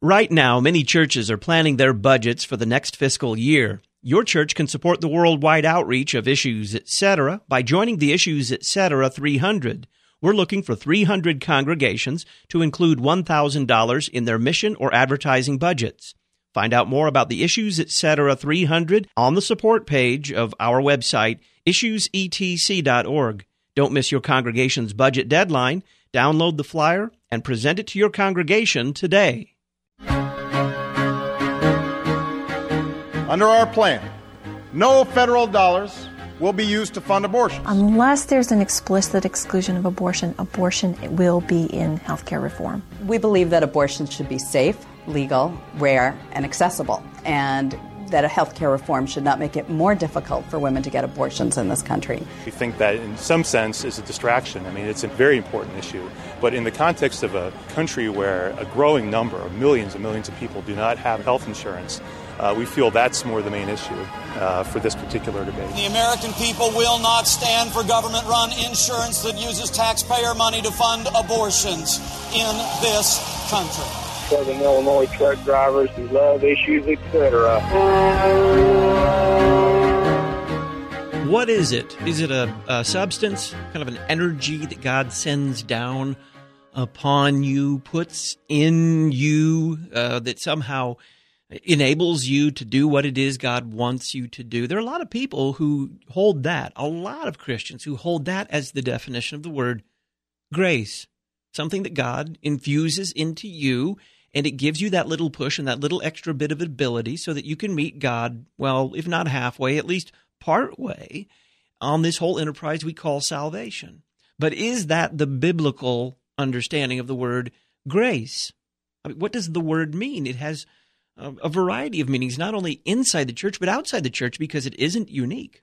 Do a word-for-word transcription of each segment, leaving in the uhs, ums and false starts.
Right now, many churches are planning their budgets for the next fiscal year. Your church can support the worldwide outreach of Issues Etc. by joining the Issues Etc. three hundred. We're looking for three hundred congregations to include one thousand dollars in their mission or advertising budgets. Find out more about the Issues Etc. three hundred on the support page of our website, issues e t c dot org. Don't miss your congregation's budget deadline. Download the flyer and present it to your congregation today. Under our plan, no federal dollars will be used to fund abortion. Unless there's an explicit exclusion of abortion, abortion will be in healthcare reform. We believe that abortion should be safe, legal, rare, and accessible, and that a healthcare reform should not make it more difficult for women to get abortions in this country. We think that in some sense is a distraction. I mean, it's a very important issue. But in the context of a country where a growing number of millions and millions of people do not have health insurance, uh, we feel that's more the main issue uh, for this particular debate. The American people will not stand for government-run insurance that uses taxpayer money to fund abortions in this country. Southern Illinois truck drivers who love Issues Etc. What is it? Is it a, a substance, kind of an energy that God sends down upon you, puts in you, uh, that somehow enables you to do what it is God wants you to do? There are a lot of people who hold that, a lot of Christians who hold that as the definition of the word grace, something that God infuses into you, and it gives you that little push and that little extra bit of ability so that you can meet God, well, if not halfway, at least part way on this whole enterprise we call salvation. But is that the biblical understanding of the word grace? I mean, what does the word mean? It has a, a variety of meanings, not only inside the church, but outside the church, because it isn't unique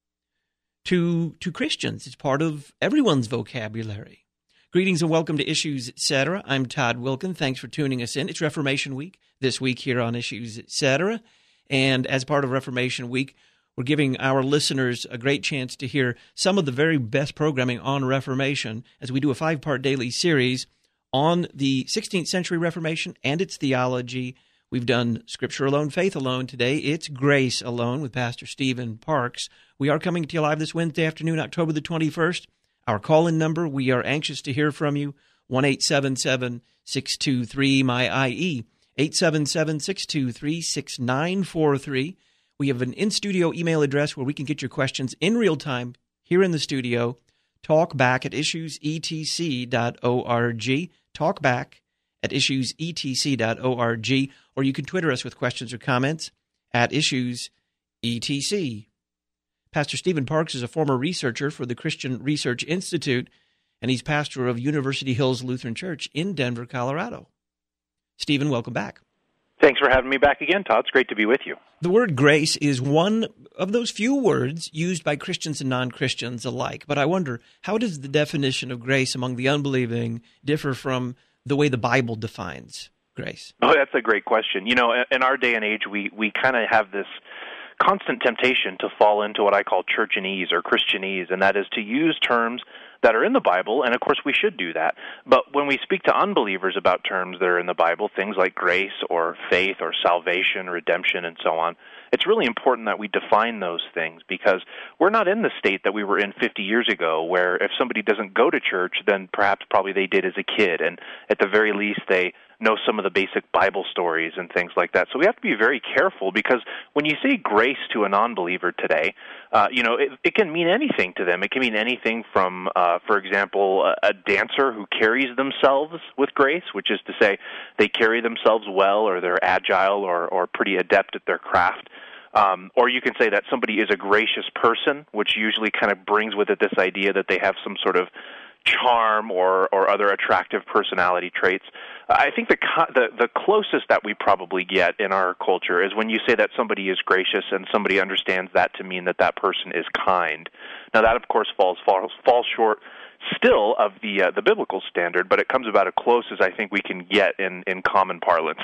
to, to Christians. It's part of everyone's vocabulary. Greetings and welcome to Issues Etc. I'm Todd Wilkin. Thanks for tuning us in. It's Reformation Week this week here on Issues Etc. And as part of Reformation Week, we're giving our listeners a great chance to hear some of the very best programming on Reformation as we do a five-part daily series on the sixteenth century Reformation and its theology. We've done Scripture Alone, Faith Alone. Today, it's Grace Alone with Pastor Stephen Parks. We are coming to you live this Wednesday afternoon, October the twenty-first. Our call-in number, we are anxious to hear from you, one eight seven seven, six two three, M Y I E, eight seven seven, six two three, six nine four three. We have an in-studio email address where we can get your questions in real time here in the studio, talkback at issues e t c dot org, talkback at issues e t c dot org, or you can Twitter us with questions or comments at issues e t c. Pastor Stephen Parks is a former researcher for the Christian Research Institute, and he's pastor of University Hills Lutheran Church in Denver, Colorado. Stephen, welcome back. Thanks for having me back again, Todd. It's great to be with you. The word grace is one of those few words used by Christians and non-Christians alike, but I wonder, how does the definition of grace among the unbelieving differ from the way the Bible defines grace? Oh, that's a great question. You know, in our day and age, we, we kind of have this constant temptation to fall into what I call churchanese or Christianese, and that is to use terms that are in the Bible, and of course we should do that. But when we speak to unbelievers about terms that are in the Bible, things like grace or faith or salvation, redemption, and so on, it's really important that we define those things, because we're not in the state that we were in fifty years ago, where if somebody doesn't go to church, then perhaps probably they did as a kid, and at the very least they know some of the basic Bible stories and things like that. So we have to be very careful, because when you say grace to a non-believer today, uh, you know, it, it can mean anything to them. It can mean anything from, uh, for example, a, a dancer who carries themselves with grace, which is to say they carry themselves well, or they're agile, or, or pretty adept at their craft. Um, or you can say that somebody is a gracious person, which usually kind of brings with it this idea that they have some sort of charm or, or other attractive personality traits. I think the, the the closest that we probably get in our culture is when you say that somebody is gracious and somebody understands that to mean that that person is kind. Now that, of course, falls falls, falls short still of the uh, the biblical standard, but it comes about as close as I think we can get in, in common parlance.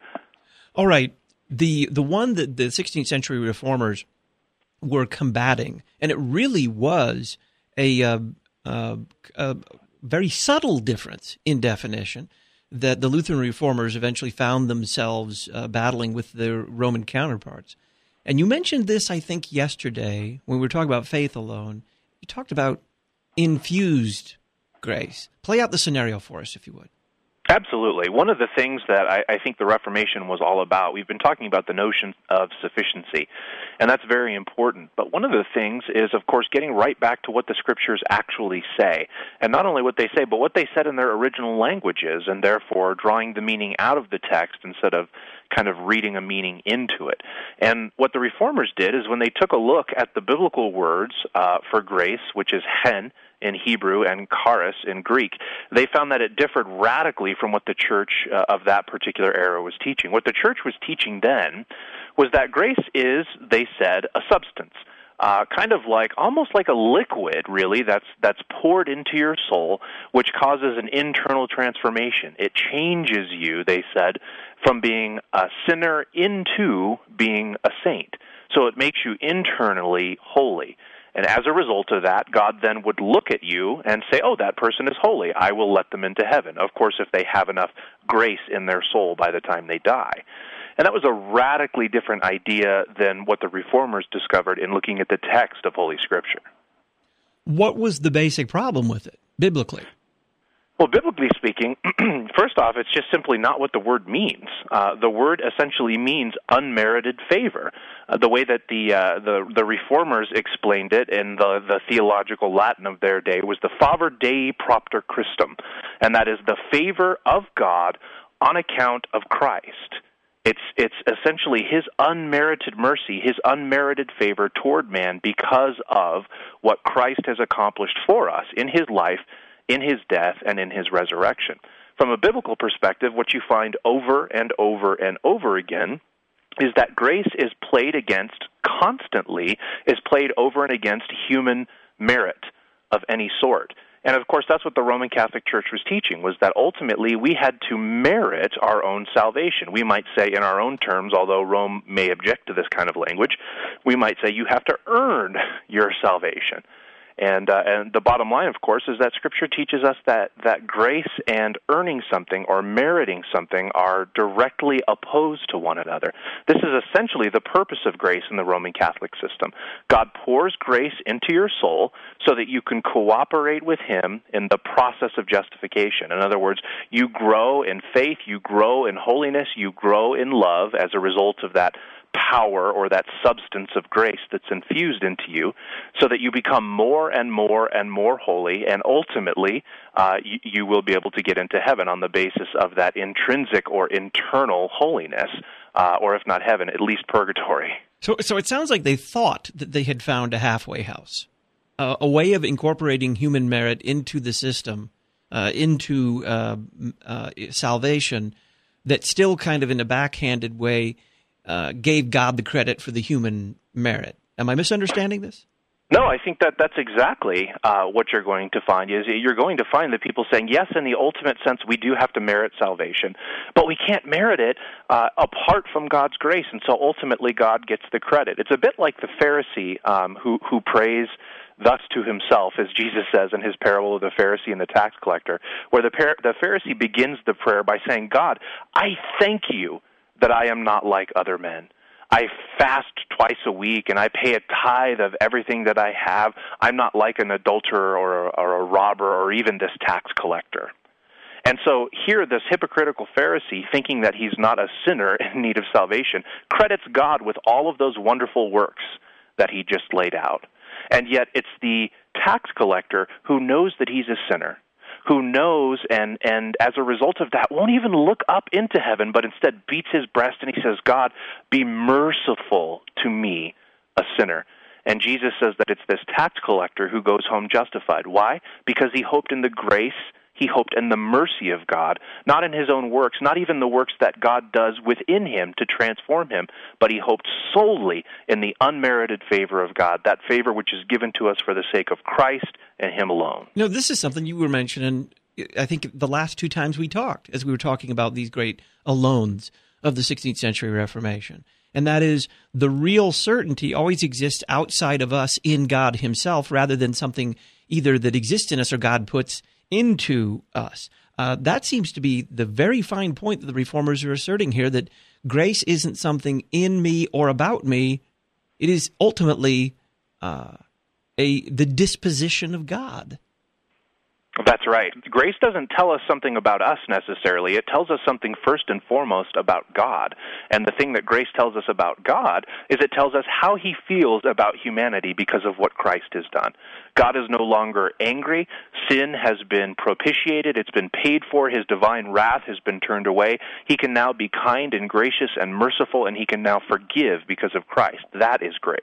All right. The the one that the sixteenth century reformers were combating, and it really was a, uh, uh, a very subtle difference in definition. that the Lutheran reformers eventually found themselves uh, battling with their Roman counterparts. And you mentioned this, I think, yesterday when we were talking about faith alone. You talked about infused grace. Play out the scenario for us, if you would. Absolutely. One of the things that I, I think the Reformation was all about, we've been talking about the notion of sufficiency, and that's very important. But one of the things is, of course, getting right back to what the Scriptures actually say. And not only what they say, but what they said in their original languages, and therefore drawing the meaning out of the text instead of kind of reading a meaning into it. And what the Reformers did is when they took a look at the biblical words uh, for grace, which is hen in Hebrew and charis in Greek, they found that it differed radically from what the church uh, of that particular era was teaching. What the church was teaching then was that grace is, they said, a substance. Uh, kind of like, almost like a liquid, really, that's that's poured into your soul, which causes an internal transformation. It changes you, they said, from being a sinner into being a saint. So it makes you internally holy. And as a result of that, God then would look at you and say, oh, that person is holy. I will let them into heaven. Of course, if they have enough grace in their soul by the time they die. And that was a radically different idea than what the Reformers discovered in looking at the text of Holy Scripture. What was the basic problem with it, biblically? Well, biblically speaking, first off, it's just simply not what the word means. Uh, the word essentially means unmerited favor. Uh, the way that the, uh, the the Reformers explained it in the, the theological Latin of their day was the favor Dei propter Christum, and that is the favor of God on account of Christ. It's it's essentially his unmerited mercy, his unmerited favor toward man because of what Christ has accomplished for us in his life, in his death, and in his resurrection. From a biblical perspective, what you find over and over and over again is that grace is played against, constantly, is played over and against human merit of any sort. And of course, that's what the Roman Catholic Church was teaching, was that ultimately we had to merit our own salvation. We might say in our own terms, although Rome may object to this kind of language, we might say you have to earn your salvation. And uh, and the bottom line, of course, is that Scripture teaches us that, that grace and earning something or meriting something are directly opposed to one another. This is essentially the purpose of grace in the Roman Catholic system. God pours grace into your soul so that you can cooperate with Him in the process of justification. In other words, you grow in faith, you grow in holiness, you grow in love as a result of that power or that substance of grace that's infused into you, so that you become more and more and more holy, and ultimately uh, you, you will be able to get into heaven on the basis of that intrinsic or internal holiness, uh, or if not heaven, at least purgatory. So, so it sounds like they thought that they had found a halfway house, uh, a way of incorporating human merit into the system, uh, into uh, uh, salvation, that still kind of in a backhanded way Uh, gave God the credit for the human merit. Am I misunderstanding this? No, I think that that's exactly uh, what you're going to find. Is you're going to find that people saying, yes, in the ultimate sense, we do have to merit salvation, but we can't merit it uh, apart from God's grace, and so ultimately God gets the credit. It's a bit like the Pharisee um, who, who prays thus to himself, as Jesus says in his parable of the Pharisee and the tax collector, where the, par- the Pharisee begins the prayer by saying, God, I thank you that I am not like other men. I fast twice a week, and I pay a tithe of everything that I have. I'm not like an adulterer or a, or a robber or even this tax collector. And so here, this hypocritical Pharisee, thinking that he's not a sinner in need of salvation, credits God with all of those wonderful works that he just laid out. And yet it's the tax collector who knows that he's a sinner, who knows and, and as a result of that won't even look up into heaven, but instead beats his breast and he says, God, be merciful to me, a sinner. And Jesus says that it's this tax collector who goes home justified. Why? Because he hoped in the grace, he hoped in the mercy of God, not in his own works, not even the works that God does within him to transform him, but he hoped solely in the unmerited favor of God, that favor which is given to us for the sake of Christ and him alone. No, this is something you were mentioning, I think, the last two times we talked, as we were talking about these great alones of the sixteenth century Reformation. And that is, the real certainty always exists outside of us in God himself, rather than something either that exists in us or God puts into us. Uh, that seems to be the very fine point that the Reformers are asserting here, that grace isn't something in me or about me. It is ultimately uh, a the disposition of God. That's right. Grace doesn't tell us something about us necessarily. It tells us something first and foremost about God. And the thing that grace tells us about God is it tells us how he feels about humanity because of what Christ has done. God is no longer angry. Sin has been propitiated. It's been paid for. His divine wrath has been turned away. He can now be kind and gracious and merciful, and he can now forgive because of Christ. That is grace.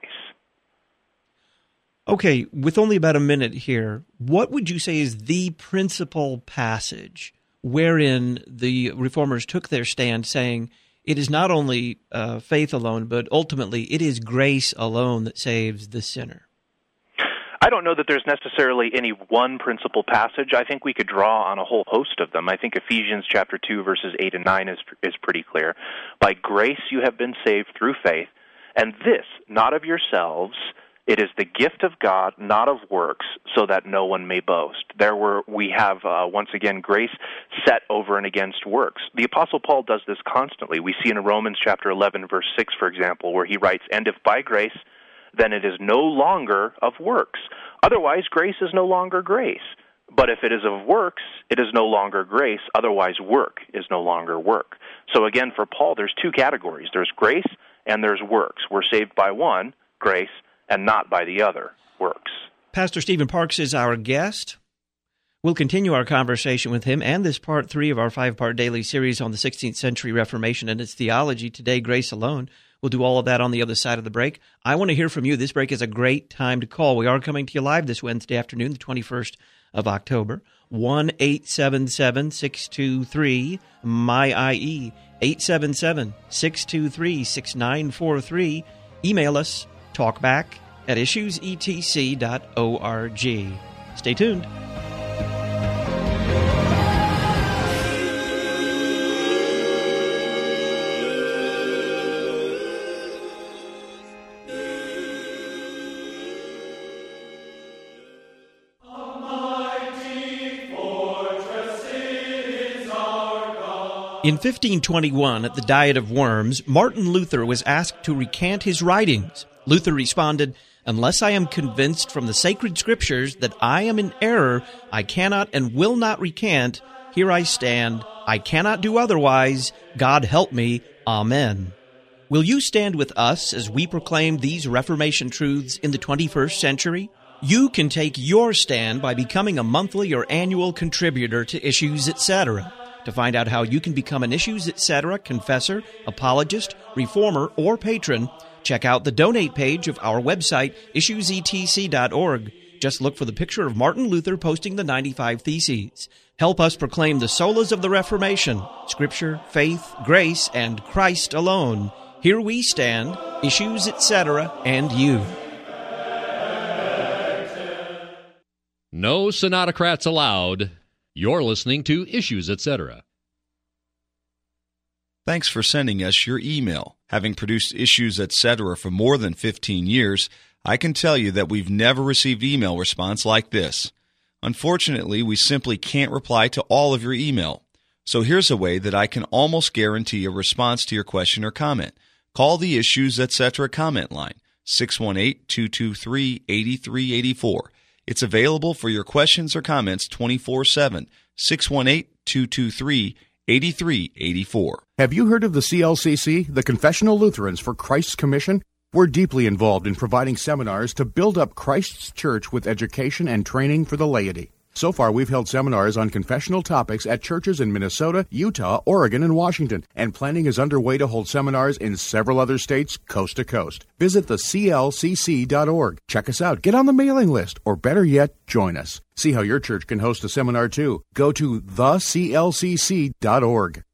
Okay, with only about a minute here, what would you say is the principal passage wherein the Reformers took their stand saying it is not only uh, faith alone, but ultimately it is grace alone that saves the sinner? I don't know that there's necessarily any one principal passage. I think we could draw on a whole host of them. I think Ephesians chapter two, verses eight and nine is is pretty clear. By grace you have been saved through faith, and this, not of yourselves. It is the gift of God, not of works, so that no one may boast. There were, we have, uh, once again, grace set over and against works. The Apostle Paul does this constantly. We see in Romans chapter eleven, verse six, for example, where he writes, "And if by grace, then it is no longer of works. Otherwise, grace is no longer grace. But if it is of works, it is no longer grace. Otherwise, work is no longer work." So again, for Paul, there's two categories. There's grace and there's works. We're saved by one, grace, and not by the other, works. Pastor Stephen Parks is our guest. We'll continue our conversation with him and this part three of our five-part daily series on the sixteenth century Reformation and its theology, Today, Grace Alone. We'll do all of that on the other side of the break. I want to hear from you. This break is a great time to call. We are coming to you live this Wednesday afternoon, the twenty-first of October. one eight seven seven, six two three, M Y I E, eight seven seven, six two three, six nine four three. Email us, talkback at issues e t c dot org. Stay tuned. In fifteen twenty-one, at the Diet of Worms, Martin Luther was asked to recant his writings. Luther responded, "Unless I am convinced from the sacred scriptures that I am in error, I cannot and will not recant. Here I stand. I cannot do otherwise. God help me. Amen." Will you stand with us as we proclaim these Reformation truths in the twenty-first century? You can take your stand by becoming a monthly or annual contributor to Issues, et cetera. To find out how you can become an Issues, et cetera confessor, apologist, reformer, or patron, check out the donate page of our website, issues e t c dot org. Just look for the picture of Martin Luther posting the ninety-five Theses. Help us proclaim the solas of the Reformation, Scripture, faith, grace, and Christ alone. Here we stand, Issues, et cetera, and you. No Sonatocrats allowed. You're listening to Issues, et cetera. Thanks for sending us your email. Having produced Issues, et cetera for more than fifteen years, I can tell you that we've never received email response like this. Unfortunately, we simply can't reply to all of your email. So here's a way that I can almost guarantee a response to your question or comment. Call the Issues, et cetera comment line, six one eight, two two three, eight three eight four. It's available for your questions or comments twenty-four seven, six one eight, two two three, eight three eight four. Have you heard of the C L C C, the Confessional Lutherans for Christ's Commission? We're deeply involved in providing seminars to build up Christ's church with education and training for the laity. So far, we've held seminars on confessional topics at churches in Minnesota, Utah, Oregon, and Washington, and planning is underway to hold seminars in several other states, coast to coast. Visit the c l c c dot org. Check us out, get on the mailing list, or better yet, join us. See how your church can host a seminar too. Go to the c l c c dot org.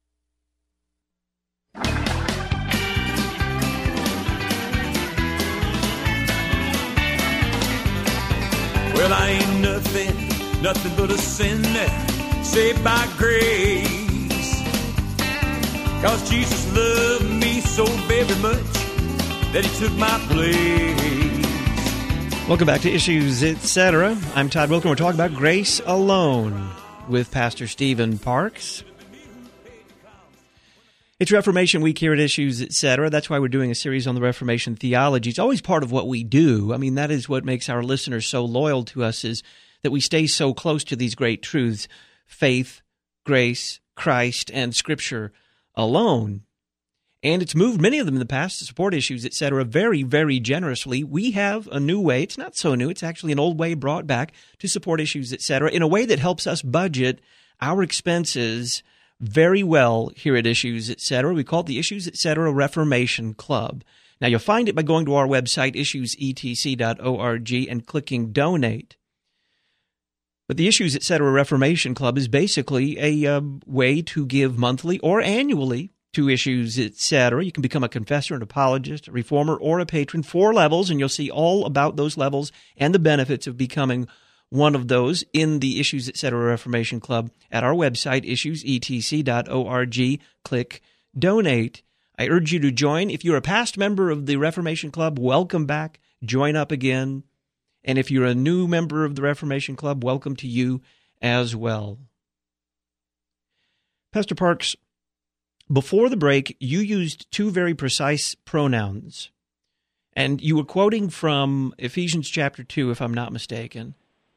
Well, I ain't nothing, nothing but a sinner, saved by grace. 'Cause Jesus loved me so very much that he took my place. Welcome back to Issues, et cetera. I'm Todd Wilken. We're talking about grace alone. with Pastor Stephen Parks. It's Reformation Week here at Issues, et cetera. That's why we're doing a series on the Reformation theology. It's always part of what we do. I mean, that is what makes our listeners so loyal to us, is that we stay so close to these great truths: faith, grace, Christ, and Scripture alone. And it's moved many of them in the past to support Issues, et cetera, very, very generously. We have a new way. It's not so new. It's actually an old way brought back to support Issues, et cetera, in a way that helps us budget our expenses very well here at Issues, et cetera. We call it the Issues, et cetera, Reformation Club. Now, you'll find it by going to our website, issues e t c dot org, and clicking Donate. But the Issues, et cetera, Reformation Club is basically a uh, way to give monthly or annually to Issues, et cetera. You can become a confessor, an apologist, a reformer, or a patron. Four levels, and you'll see all about those levels and the benefits of becoming one of those in the Issues, et cetera, Reformation Club at our website, issues e t c dot org. Click Donate. I urge you to join. If you're a past member of the Reformation Club, welcome back. Join up again. And if you're a new member of the Reformation Club, welcome to you as well. Pastor Parks, before the break, you used two very precise pronouns, and you were quoting from Ephesians chapter two, if I'm not mistaken.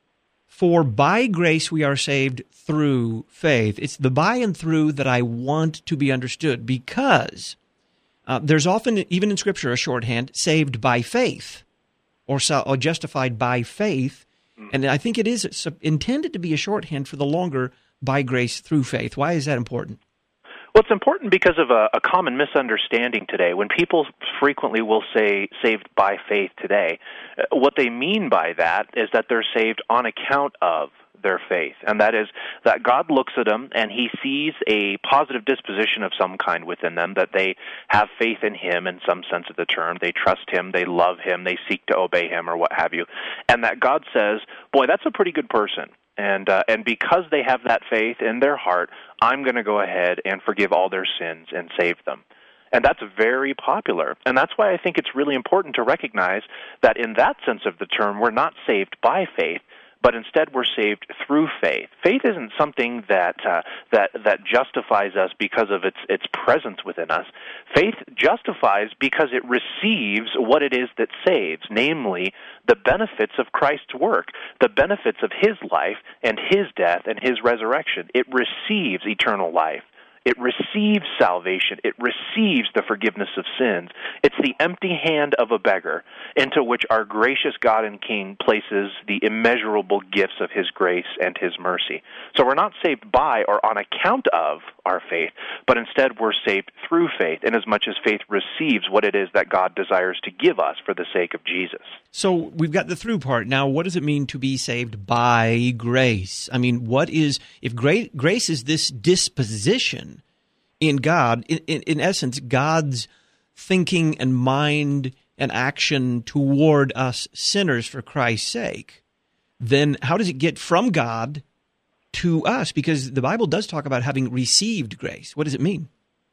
For by grace we are saved through faith. It's the by and through that I want to be understood, because uh, there's often, even in Scripture, a shorthand, saved by faith, or, so, or justified by faith, and I think it is intended to be a shorthand for the longer by grace through faith. Why is that important? Well, it's important because of a, a common misunderstanding today. When people frequently will say saved by faith today, what they mean by that is that they're saved on account of their faith. And that is that God looks at them and he sees a positive disposition of some kind within them, that they have faith in him in some sense of the term. They trust him, they love him, they seek to obey him, or what have you. And that God says, boy, that's a pretty good person. And uh, and because they have that faith in their heart, I'm going to go ahead and forgive all their sins and save them. And that's very popular. And that's why I think it's really important to recognize that in that sense of the term, we're not saved by faith, but instead we're saved through faith. Faith isn't something that uh, that that justifies us because of its its presence within us. Faith justifies because it receives what it is that saves, namely the benefits of Christ's work, the benefits of his life and his death and his resurrection. It receives eternal life. It receives salvation. It receives the forgiveness of sins. It's the empty hand of a beggar into which our gracious God and King places the immeasurable gifts of his grace and his mercy. So we're not saved by or on account of our faith, but instead we're saved through faith, inasmuch as faith receives what it is that God desires to give us for the sake of Jesus. So we've got the through part. Now, what does it mean to be saved by grace? I mean, what is, if grace is this disposition in God, in, in, in essence, God's thinking and mind and action toward us sinners for Christ's sake, then how does it get from God to us? Because the Bible does talk about having received grace. What does it mean?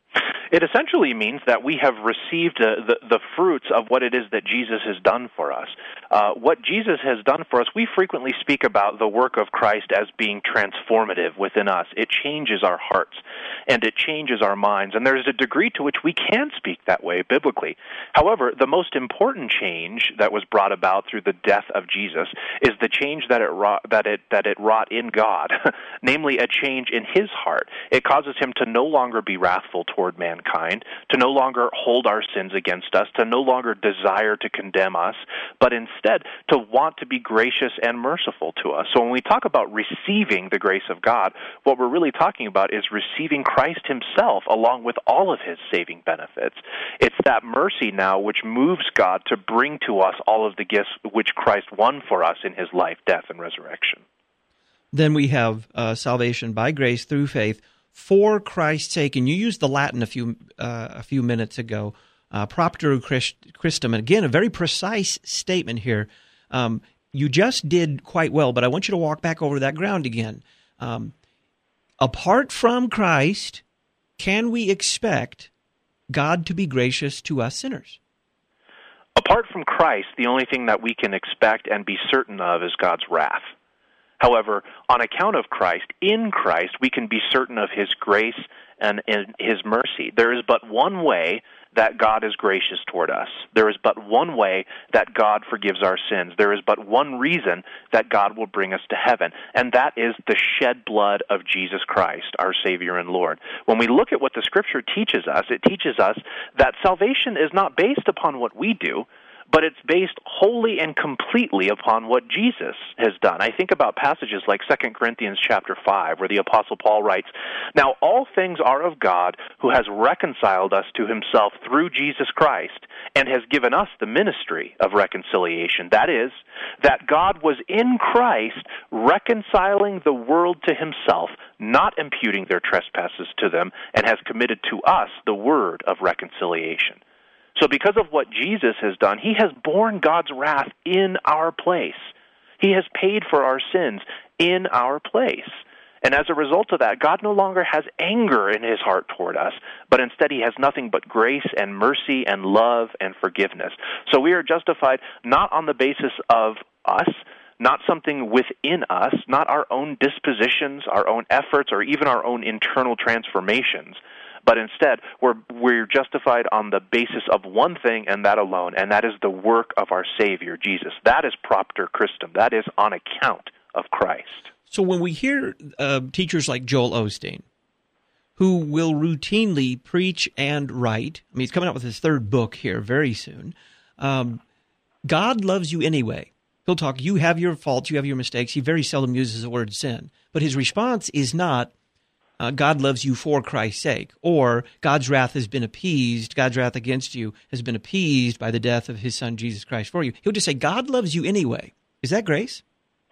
It essentially means that we have received uh, the, the fruits of what it is that Jesus has done for us. Uh, what Jesus has done for us, we frequently speak about the work of Christ as being transformative within us. It changes our hearts, and it changes our minds, and there's a degree to which we can speak that way biblically. However, the most important change that was brought about through the death of Jesus is the change that it wrought, that it, that it wrought in God, namely a change in his heart. It causes him to no longer be wrathful toward mankind, Kind, to no longer hold our sins against us, to no longer desire to condemn us, but instead to want to be gracious and merciful to us. So when we talk about receiving the grace of God, what we're really talking about is receiving Christ himself along with all of his saving benefits. It's that mercy now which moves God to bring to us all of the gifts which Christ won for us in his life, death, and resurrection. Then we have uh, salvation by grace through faith, for Christ's sake, and you used the Latin a few uh, a few minutes ago, uh, propter Christum, and again, a very precise statement here. Um, you just did quite well, but I want you to walk back over that ground again. Um, apart from Christ, can we expect God to be gracious to us sinners? Apart from Christ, the only thing that we can expect and be certain of is God's wrath. However, on account of Christ, in Christ, we can be certain of his grace and, and his mercy. There is but one way that God is gracious toward us. There is but one way that God forgives our sins. There is but one reason that God will bring us to heaven, and that is the shed blood of Jesus Christ, our Savior and Lord. When we look at what the Scripture teaches us, it teaches us that salvation is not based upon what we do, but it's based wholly and completely upon what Jesus has done. I think about passages like Second Corinthians chapter five, where the Apostle Paul writes, "Now all things are of God, who has reconciled us to himself through Jesus Christ, and has given us the ministry of reconciliation. That is, that God was in Christ reconciling the world to himself, not imputing their trespasses to them, and has committed to us the word of reconciliation." So because of what Jesus has done, he has borne God's wrath in our place. He has paid for our sins in our place. And as a result of that, God no longer has anger in his heart toward us, but instead he has nothing but grace and mercy and love and forgiveness. So we are justified not on the basis of us, not something within us, not our own dispositions, our own efforts, or even our own internal transformations, but instead we're, we're justified on the basis of one thing and that alone, and that is the work of our Savior, Jesus. That is propter Christum. That is on account of Christ. So when we hear uh, teachers like Joel Osteen, who will routinely preach and write, I mean, he's coming out with his third book here very soon, um, God loves you anyway. He'll talk, you have your faults, you have your mistakes. He very seldom uses the word sin. But his response is not, uh, God loves you for Christ's sake, or God's wrath has been appeased, God's wrath against you has been appeased by the death of his son Jesus Christ for you. He'll just say, God loves you anyway. Is that grace?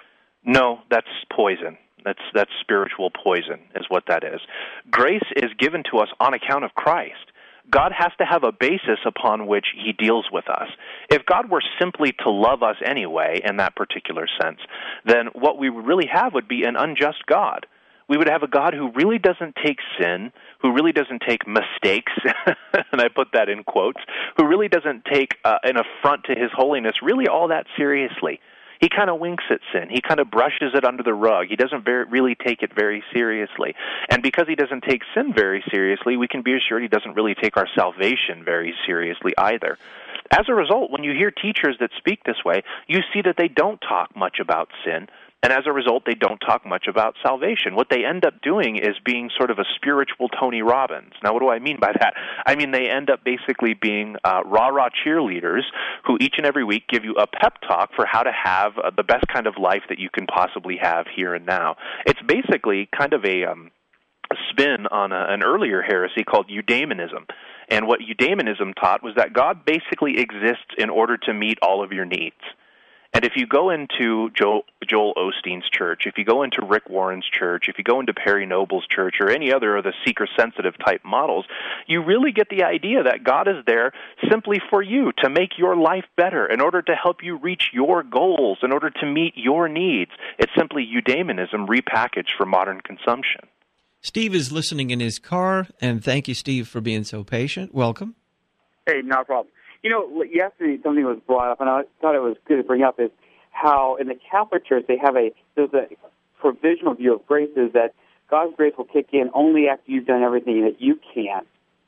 No, that's poison. That's that's spiritual poison is what that is. Grace is given to us on account of Christ. God has to have a basis upon which he deals with us. If God were simply to love us anyway in that particular sense, then what we would really have would be an unjust God. We would have a God who really doesn't take sin, who really doesn't take mistakes, and I put that in quotes, who really doesn't take uh, an affront to his holiness really all that seriously. He kind of winks at sin. He kind of brushes it under the rug. He doesn't very, really take it very seriously. And because he doesn't take sin very seriously, we can be assured he doesn't really take our salvation very seriously either. As a result, when you hear teachers that speak this way, you see that they don't talk much about sin. And as a result, they don't talk much about salvation. What they end up doing is being sort of a spiritual Tony Robbins. Now, what do I mean by that? I mean they end up basically being uh, rah-rah cheerleaders who each and every week give you a pep talk for how to have uh, the best kind of life that you can possibly have here and now. It's basically kind of a... Um, a spin on a, an earlier heresy called eudaimonism. And what eudaimonism taught was that God basically exists in order to meet all of your needs. And if you go into Joel, Joel Osteen's church, if you go into Rick Warren's church, if you go into Perry Noble's church, or any other of the seeker-sensitive type models, you really get the idea that God is there simply for you, to make your life better, in order to help you reach your goals, in order to meet your needs. It's simply eudaimonism repackaged for modern consumption. Steve is listening in his car, and thank you, Steve, for being so patient. Welcome. Hey, no problem. You know, yesterday something was brought up, and I thought it was good to bring up, is how in the Catholic Church they have a, there's a provisional view of grace is that God's grace will kick in only after you've done everything that you can.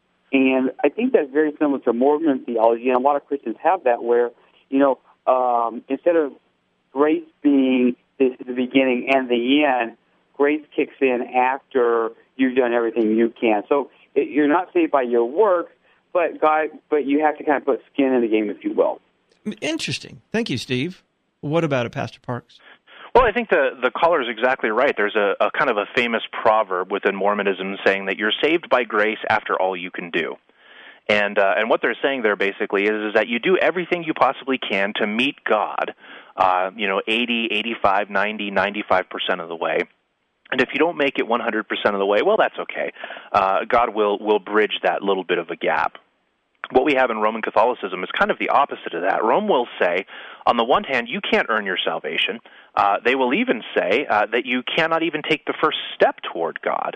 And I think that's very similar to Mormon theology, and a lot of Christians have that where, you know, um, instead of grace being the, the beginning and the end, grace kicks in after you've done everything you can. So it, you're not saved by your work, but God, but you have to kind of put skin in the game, if you will. Interesting. Thank you, Steve. What about it, Pastor Parks? Well, I think the, the caller is exactly right. There's a, a kind of a famous proverb within Mormonism saying that you're saved by grace after all you can do. And uh, and what they're saying there basically is, is that you do everything you possibly can to meet God, uh, you know, eighty, eighty-five, ninety, ninety-five percent of the way. And if you don't make it one hundred percent of the way, well, that's okay. Uh, God will, will bridge that little bit of a gap. What we have in Roman Catholicism is kind of the opposite of that. Rome will say, on the one hand, you can't earn your salvation. Uh, they will even say uh, that you cannot even take the first step toward God.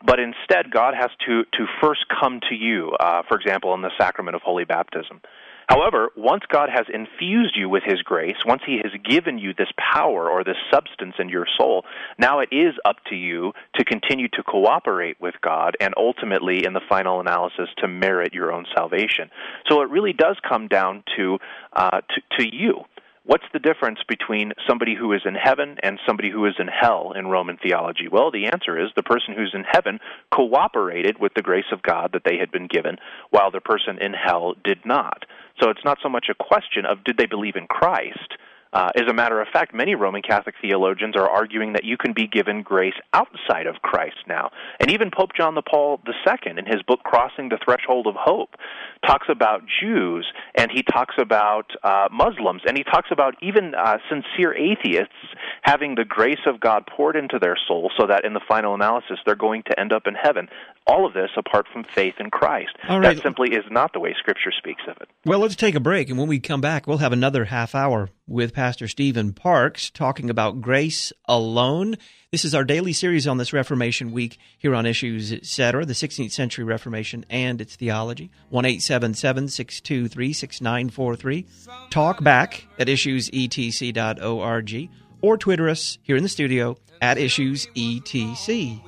but instead God has to, to first come to you, uh, for example, in the sacrament of holy baptism. However, once God has infused you with His grace, once He has given you this power or this substance in your soul, now it is up to you to continue to cooperate with God and ultimately, in the final analysis, to merit your own salvation. So it really does come down to uh, to, to you. What's the difference between somebody who is in heaven and somebody who is in hell in Roman theology? Well, the answer is the person who's in heaven cooperated with the grace of God that they had been given, while the person in hell did not. So it's not so much a question of did they believe in Christ. Uh, as a matter of fact, many Roman Catholic theologians are arguing that you can be given grace outside of Christ now. And even Pope John Paul the Second, in his book Crossing the Threshold of Hope, talks about Jews, and he talks about uh, Muslims, and he talks about even uh, sincere atheists having the grace of God poured into their soul so that in the final analysis they're going to end up in heaven. All of this apart from faith in Christ. All right. That simply is not the way Scripture speaks of it. Well, let's take a break, and when we come back, we'll have another half hour with Pastor Stephen Parks talking about grace alone. This is our daily series on this Reformation Week here on Issues, et cetera, the sixteenth century Reformation and its theology. one eight seven seven, six two three, six nine four three. Talk back at issues e t c dot org or Twitter us here in the studio at issues e t c.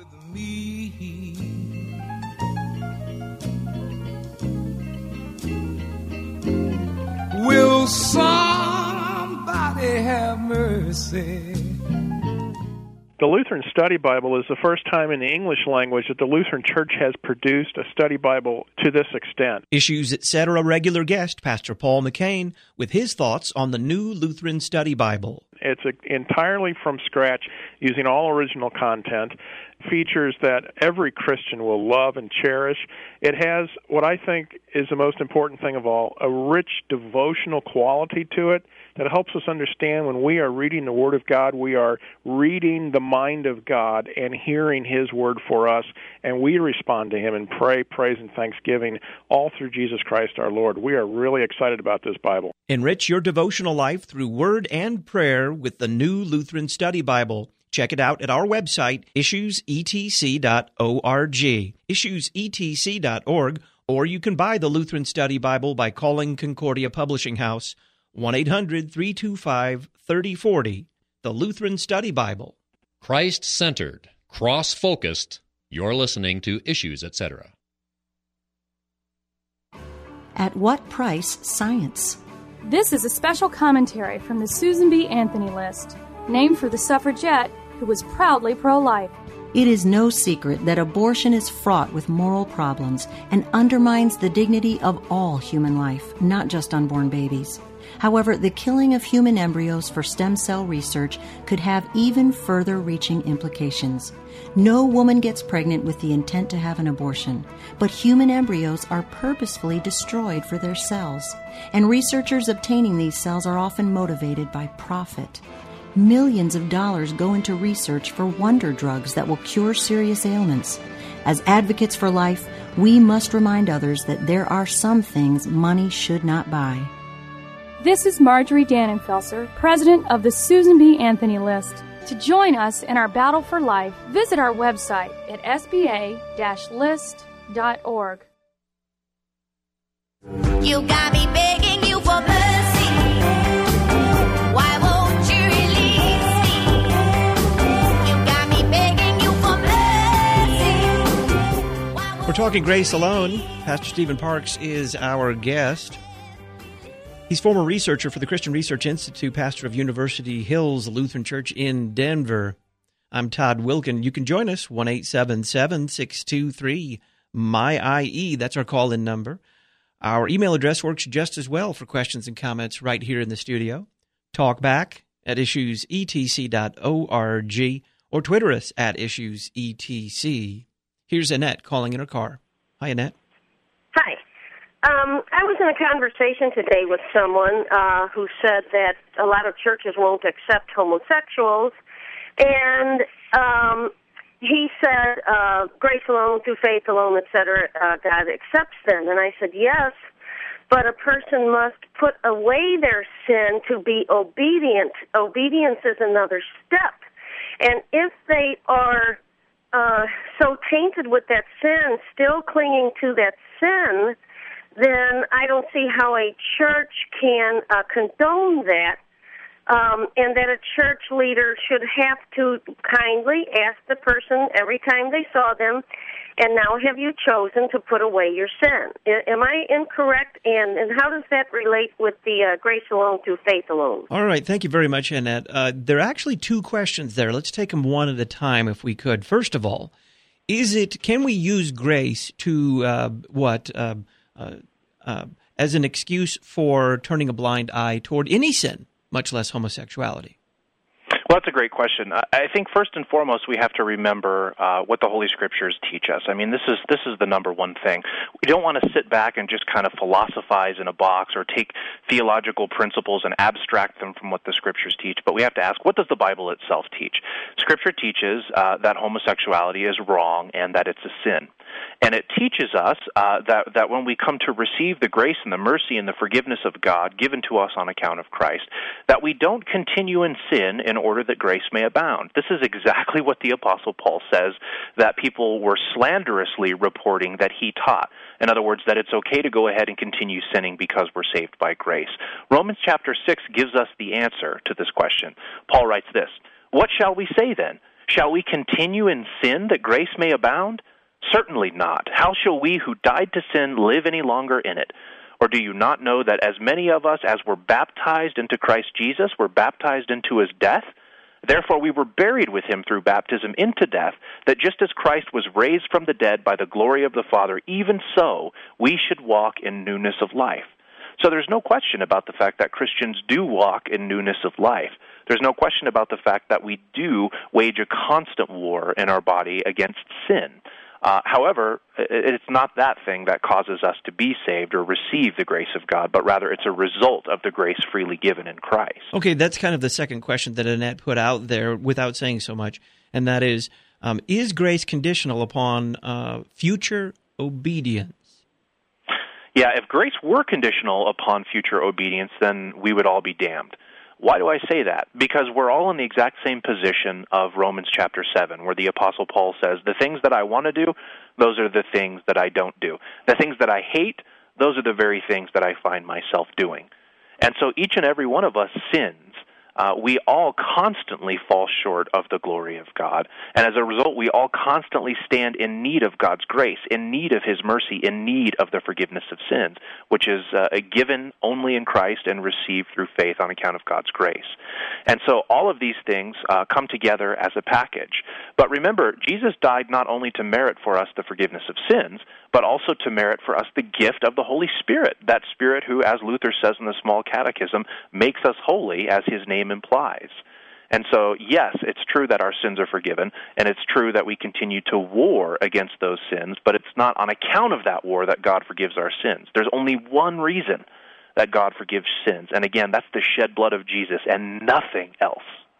Will somebody have mercy? The Lutheran Study Bible is the first time in the English language that the Lutheran Church has produced a study Bible to this extent. Issues, et cetera. Regular guest, Pastor Paul McCain, with his thoughts on the new Lutheran Study Bible. It's a, entirely from scratch, using all original content, features that every Christian will love and cherish. It has what I think is the most important thing of all, a rich devotional quality to it that helps us understand when we are reading the Word of God, we are reading the mind of God and hearing His Word for us, and we respond to Him in pray, praise, and thanksgiving all through Jesus Christ our Lord. We are really excited about this Bible. Enrich your devotional life through word and prayer with the new Lutheran Study Bible. Check it out at our website, issues e t c dot org, issues e t c dot org, or you can buy the Lutheran Study Bible by calling Concordia Publishing House, one eight hundred, three two five, three oh four oh, the Lutheran Study Bible. Christ-centered, cross-focused, you're listening to Issues, et cetera. At what price science? This is a special commentary from the Susan B. Anthony List, named for the suffragette who was proudly pro-life. It is no secret that abortion is fraught with moral problems and undermines the dignity of all human life, not just unborn babies. However, the killing of human embryos for stem cell research could have even further reaching implications. No woman gets pregnant with the intent to have an abortion, but human embryos are purposefully destroyed for their cells, and researchers obtaining these cells are often motivated by profit. Millions of dollars go into research for wonder drugs that will cure serious ailments. As advocates for life, we must remind others that there are some things money should not buy. This is Marjorie Dannenfelser, president of the Susan B. Anthony List. To join us in our battle for life, visit our website at s b a dash list dot org. You got me begging you for mercy. Why won't you release me? You got me begging you for mercy. We're talking grace alone. Pastor Stephen Parks is our guest. He's former researcher for the Christian Research Institute, pastor of University Hills Lutheran Church in Denver. I'm Todd Wilkin. You can join us, one eight seven seven, six two three, M Y I E. That's our call-in number. Our email address works just as well for questions and comments right here in the studio. Talk back at issues e t c dot org or Twitter us at issues e t c. Here's Annette calling in her car. Hi, Annette. Hi. Um, I was in a conversation today with someone uh, who said that a lot of churches won't accept homosexuals, and um, he said, uh, grace alone, through faith alone, et cetera, uh, God accepts them. And I said, yes, but a person must put away their sin to be obedient. Obedience is another step. And if they are uh, so tainted with that sin, still clinging to that sin, then I don't see how a church can uh, condone that, um, and that a church leader should have to kindly ask the person every time they saw them, and now have you chosen to put away your sin? I, am I incorrect, and, and how does that relate with the uh, grace alone through faith alone? All right, thank you very much, Annette. Uh, there are actually two questions there. Let's take them one at a time if we could. First of all, is it can we use grace to, uh, what, uh, uh, uh, as an excuse for turning a blind eye toward any sin, much less homosexuality? Well, that's a great question. I think first and foremost we have to remember uh, what the Holy Scriptures teach us. I mean, this is this is the number one thing. We don't want to sit back and just kind of philosophize in a box or take theological principles and abstract them from what the Scriptures teach, but we have to ask, what does the Bible itself teach? Scripture teaches uh, that homosexuality is wrong and that it's a sin. And it teaches us uh, that, that when we come to receive the grace and the mercy and the forgiveness of God given to us on account of Christ, that we don't continue in sin in order that grace may abound. This is exactly what the Apostle Paul says that people were slanderously reporting that he taught. In other words, that it's okay to go ahead and continue sinning because we're saved by grace. Romans chapter six gives us the answer to this question. Paul writes this, "What shall we say then? Shall we continue in sin that grace may abound? Certainly not. How shall we who died to sin live any longer in it? Or do you not know that as many of us as were baptized into Christ Jesus were baptized into his death? Therefore we were buried with him through baptism into death, that just as Christ was raised from the dead by the glory of the Father, even so we should walk in newness of life." So there's no question about the fact that Christians do walk in newness of life. There's no question about the fact that we do wage a constant war in our body against sin. Uh, however, it's not that thing that causes us to be saved or receive the grace of God, but rather it's a result of the grace freely given in Christ. Okay, that's kind of the second question that Annette put out there without saying so much, and that is, um, is grace conditional upon uh, future obedience? Yeah, if grace were conditional upon future obedience, then we would all be damned. Why do I say that? Because we're all in the exact same position of Romans chapter seven, where the Apostle Paul says, the things that I want to do, those are the things that I don't do. The things that I hate, those are the very things that I find myself doing. And so each and every one of us sins. Uh, we all constantly fall short of the glory of God. And as a result, we all constantly stand in need of God's grace, in need of his mercy, in need of the forgiveness of sins, which is uh, given only in Christ and received through faith on account of God's grace. And so all of these things uh, come together as a package. But remember, Jesus died not only to merit for us the forgiveness of sins, but also to merit for us the gift of the Holy Spirit, that Spirit who, as Luther says in the Small Catechism, makes us holy as his name implies. And so, yes, it's true that our sins are forgiven, and it's true that we continue to war against those sins, but it's not on account of that war that God forgives our sins. There's only one reason that God forgives sins, and again, that's the shed blood of Jesus and nothing else.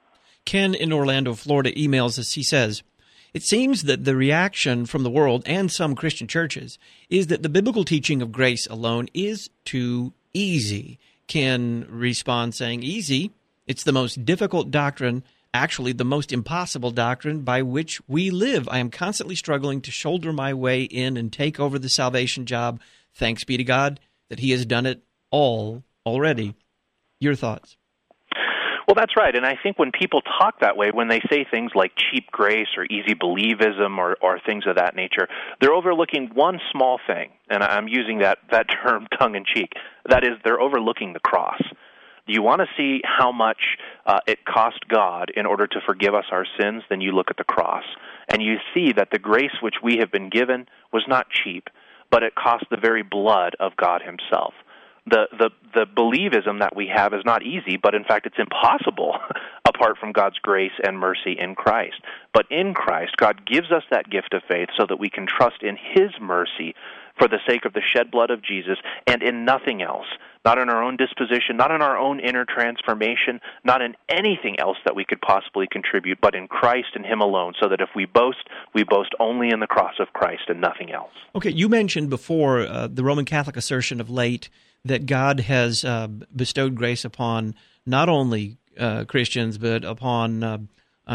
Ken in Orlando, Florida, emails us. He says, "It seems that the reaction from the world and some Christian churches is that the biblical teaching of grace alone is too easy." Ken responds saying, "Easy? It's the most difficult doctrine, actually the most impossible doctrine by which we live. I am constantly struggling to shoulder my way in and take over the salvation job. Thanks be to God that he has done it all already." Your thoughts? Well, that's right, and I think when people talk that way, when they say things like cheap grace or easy believism or, or things of that nature, they're overlooking one small thing, and I'm using that, that term tongue-in-cheek. That is, they're overlooking the cross. Do you want to see how much uh, it cost God in order to forgive us our sins? Then you look at the cross, and you see that the grace which we have been given was not cheap, but it cost the very blood of God himself. The, the the believism that we have is not easy, but in fact it's impossible apart from God's grace and mercy in Christ. But in Christ, God gives us that gift of faith so that we can trust in his mercy for the sake of the shed blood of Jesus and in nothing else, not in our own disposition, not in our own inner transformation, not in anything else that we could possibly contribute, but in Christ and him alone, so that if we boast, we boast only in the cross of Christ and nothing else. Okay, you mentioned before uh, the Roman Catholic assertion of late that God has uh, bestowed grace upon not only uh, Christians, but upon uh, uh,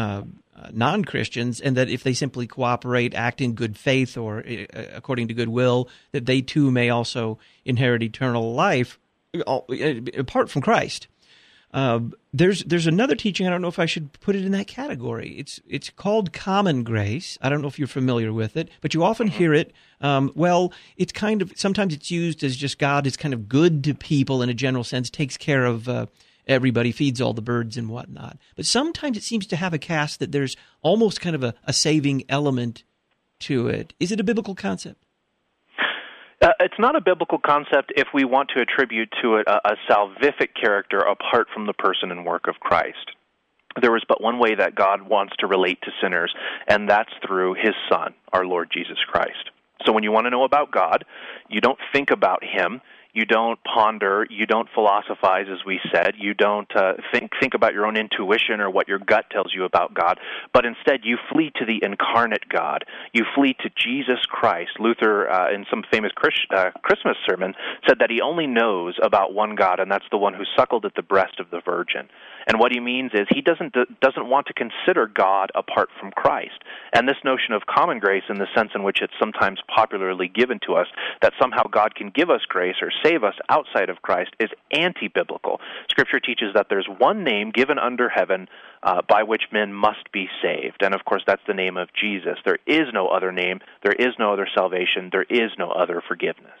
uh, non-Christians, and that if they simply cooperate, act in good faith or uh, according to goodwill, that they too may also inherit eternal life uh, apart from Christ. Uh, there's there's another teaching. I don't know if I should put it in that category. It's it's called common grace. I don't know if you're familiar with it, but you often hear it. Um, well, it's kind of sometimes it's used as just God is kind of good to people in a general sense, takes care of uh, everybody, feeds all the birds and whatnot. But sometimes it seems to have a cast that there's almost kind of a, a saving element to it. Is it a biblical concept? Uh, it's not a biblical concept if we want to attribute to it a, a salvific character apart from the person and work of Christ. There is but one way that God wants to relate to sinners, and that's through His Son, our Lord Jesus Christ. So when you want to know about God, you don't think about Him. You don't ponder, you don't philosophize, as we said. You don't uh, think think about your own intuition or what your gut tells you about God, but instead you flee to the incarnate God. You flee to Jesus Christ. Luther, uh, in some famous Chris, uh, Christmas sermon, said that he only knows about one God, and that's the one who suckled at the breast of the Virgin. And what he means is he doesn't doesn't want to consider God apart from Christ. And this notion of common grace, in the sense in which it's sometimes popularly given to us, that somehow God can give us grace or save us outside of Christ, is anti-biblical. Scripture teaches that there's one name given under heaven uh, by which men must be saved. And of course, that's the name of Jesus. There is no other name. There is no other salvation. There is no other forgiveness.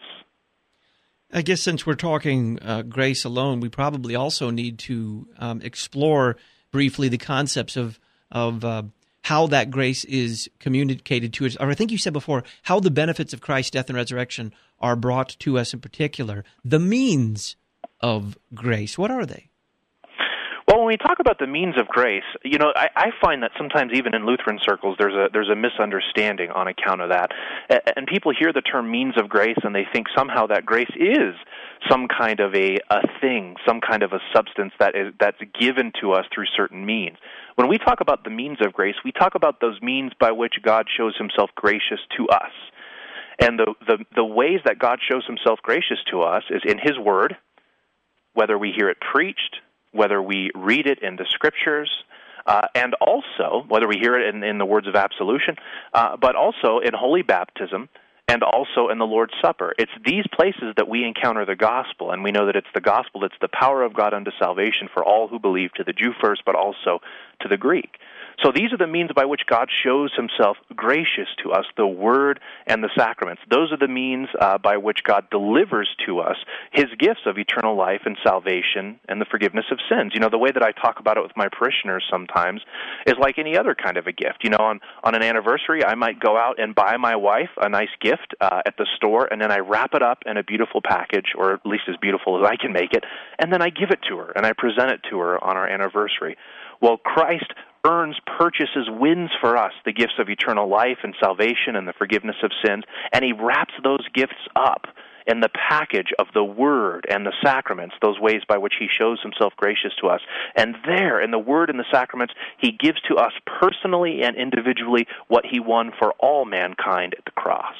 I guess since we're talking uh, grace alone, we probably also need to um, explore briefly the concepts of of uh, how that grace is communicated to us. Or I think you said before, how the benefits of Christ's death and resurrection are brought to us in particular. The means of grace, what are they? Well, when we talk about the means of grace, you know, I, I find that sometimes even in Lutheran circles there's a there's a misunderstanding on account of that. And people hear the term means of grace and they think somehow that grace is some kind of a, a thing, some kind of a substance that is that's given to us through certain means. When we talk about the means of grace, we talk about those means by which God shows Himself gracious to us. And the, the, the ways that God shows Himself gracious to us is in His Word, whether we hear it preached, whether we read it in the Scriptures, uh, and also, whether we hear it in, in the words of absolution, uh, but also in holy baptism, and also in the Lord's Supper. It's these places that we encounter the gospel, and we know that it's the gospel that's the power of God unto salvation for all who believe, to the Jew first, but also to the Greek. So these are the means by which God shows Himself gracious to us, the Word and the sacraments. Those are the means uh, by which God delivers to us His gifts of eternal life and salvation and the forgiveness of sins. You know, the way that I talk about it with my parishioners sometimes is like any other kind of a gift. You know, on, on an anniversary, I might go out and buy my wife a nice gift uh, at the store, and then I wrap it up in a beautiful package, or at least as beautiful as I can make it, and then I give it to her, and I present it to her on our anniversary. Well, Christ earns, purchases, wins for us the gifts of eternal life and salvation and the forgiveness of sins, and He wraps those gifts up in the package of the Word and the sacraments, those ways by which He shows Himself gracious to us. And there, in the Word and the sacraments, He gives to us personally and individually what He won for all mankind at the cross.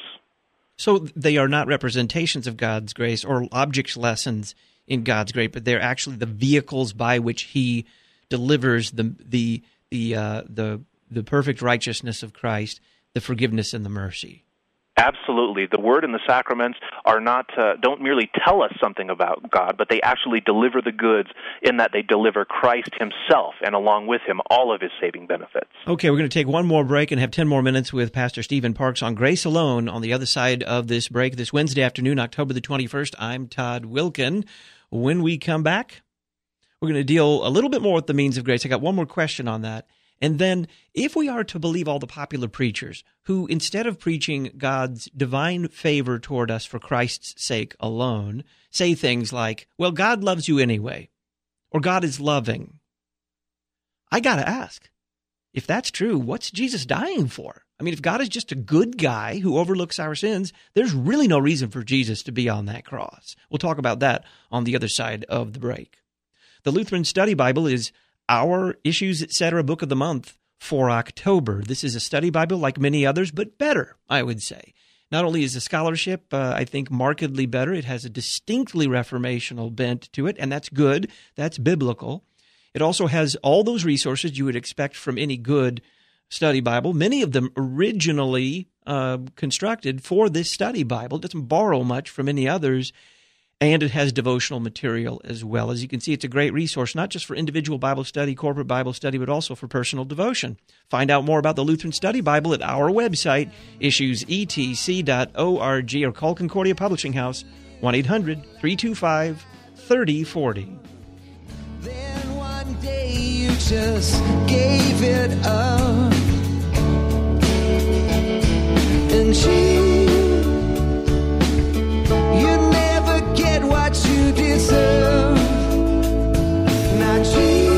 So they are not representations of God's grace or object lessons in God's grace, but they're actually the vehicles by which He delivers the the the uh, the the perfect righteousness of Christ, the forgiveness and the mercy. Absolutely. The Word and the sacraments are not uh, don't merely tell us something about God, but they actually deliver the goods in that they deliver Christ Himself, and along with Him, all of His saving benefits. Okay, we're going to take one more break and have ten more minutes with Pastor Stephen Parks on Grace Alone on the other side of this break this Wednesday afternoon, October the twenty-first. I'm Todd Wilkin. When we come back, we're going to deal a little bit more with the means of grace. I got one more question on that. And then, if we are to believe all the popular preachers who, instead of preaching God's divine favor toward us for Christ's sake alone, say things like, well, God loves you anyway, or God is loving, I got to ask, if that's true, what's Jesus dying for? I mean, if God is just a good guy who overlooks our sins, there's really no reason for Jesus to be on that cross. We'll talk about that on the other side of the break. The Lutheran Study Bible is our Issues, et cetera book of the month for October. This is a study Bible like many others, but better, I would say. Not only is the scholarship, uh, I think, markedly better, it has a distinctly reformational bent to it, and that's good. That's biblical. It also has all those resources you would expect from any good Study Bible, many of them originally uh, constructed for this study Bible. It doesn't borrow much from any others, and it has devotional material as well. As you can see, it's a great resource, not just for individual Bible study, corporate Bible study, but also for personal devotion. Find out more about the Lutheran Study Bible at our website, issues e t c dot org, or call Concordia Publishing House, one eight hundred, three two five, three oh four oh. Then one day you just gave it up, and you, you never get what you deserve. Not you.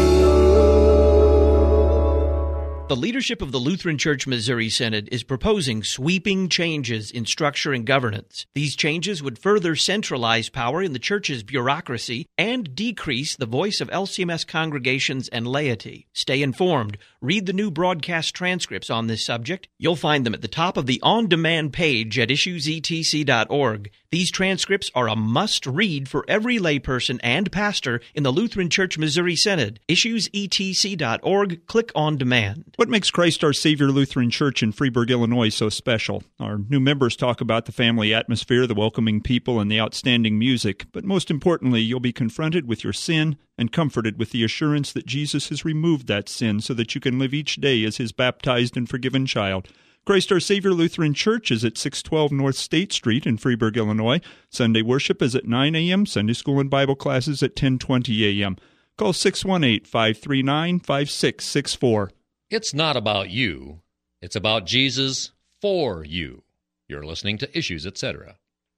The leadership of the Lutheran Church Missouri Synod is proposing sweeping changes in structure and governance. These changes would further centralize power in the church's bureaucracy and decrease the voice of L C M S congregations and laity. Stay informed. Read the new broadcast transcripts on this subject. You'll find them at the top of the on-demand page at issues e t c dot org. These transcripts are a must-read for every layperson and pastor in the Lutheran Church Missouri Synod. issues e t c dot org. Click on demand. What makes Christ Our Savior Lutheran Church in Freeburg, Illinois so special? Our new members talk about the family atmosphere, the welcoming people, and the outstanding music. But most importantly, you'll be confronted with your sin and comforted with the assurance that Jesus has removed that sin so that you can live each day as His baptized and forgiven child. Christ Our Savior Lutheran Church is at six twelve North State Street in Freeburg, Illinois. Sunday worship is at nine a.m., Sunday school and Bible classes at ten twenty a.m. Call six one eight, five three nine, five six six four. It's not about you. It's about Jesus for you. You're listening to Issues, et cetera.